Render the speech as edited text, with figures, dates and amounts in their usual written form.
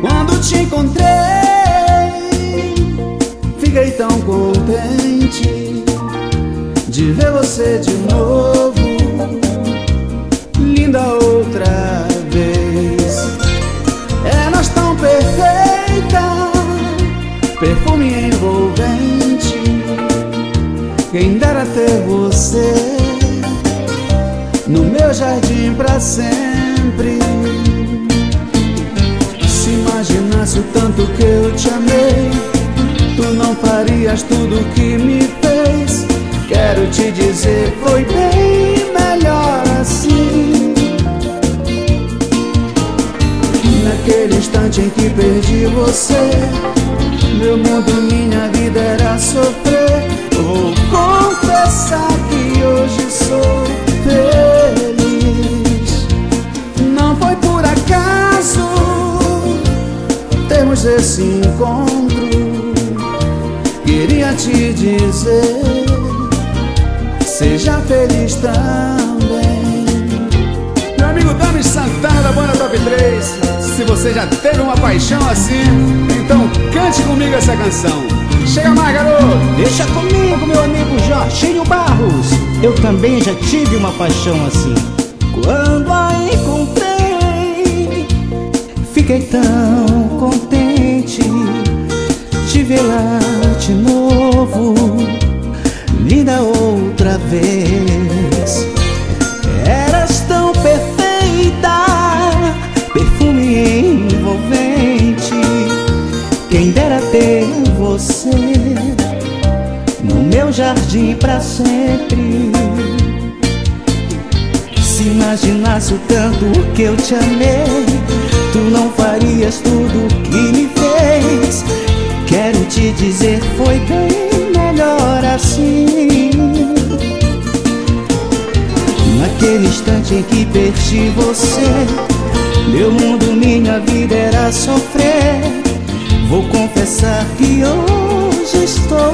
Quando te encontrei, fiquei tão contente de ver você de novo, linda outra vez. Eras tão perfeita, perfume envolvente. Quem dera ter você no meu jardim pra sempre. Se imaginasse o tanto que eu te amei, tu não farias tudo que me fez. Quero te dizer, foi bem melhor assim. Naquele instante em que perdi você, meu mundo, minha vida era sofrer. Vou confessar que hoje sou feliz. Não foi por acaso termos esse encontro. Queria te dizer, seja feliz também. Meu amigo Dami Santana da banda Top 3. Se você já teve uma paixão assim, então cante comigo essa canção. Chega mais, garoto! Deixa comigo, meu amigo Jorginho Barros. Eu também já tive uma paixão assim. Quando a encontrei, fiquei tão contente de vê-la de novo, linda outra vez. Eras tão perfeita, perfume envolvente. Quem dera ter você no meu jardim pra sempre. Se imaginasse o tanto que eu te amei, tu não farias tudo que me fez. Quero te dizer, foi bem melhor assim. Naquele instante em que perdi você, meu mundo, minha vida era sofrer. Vou confessar que hoje estou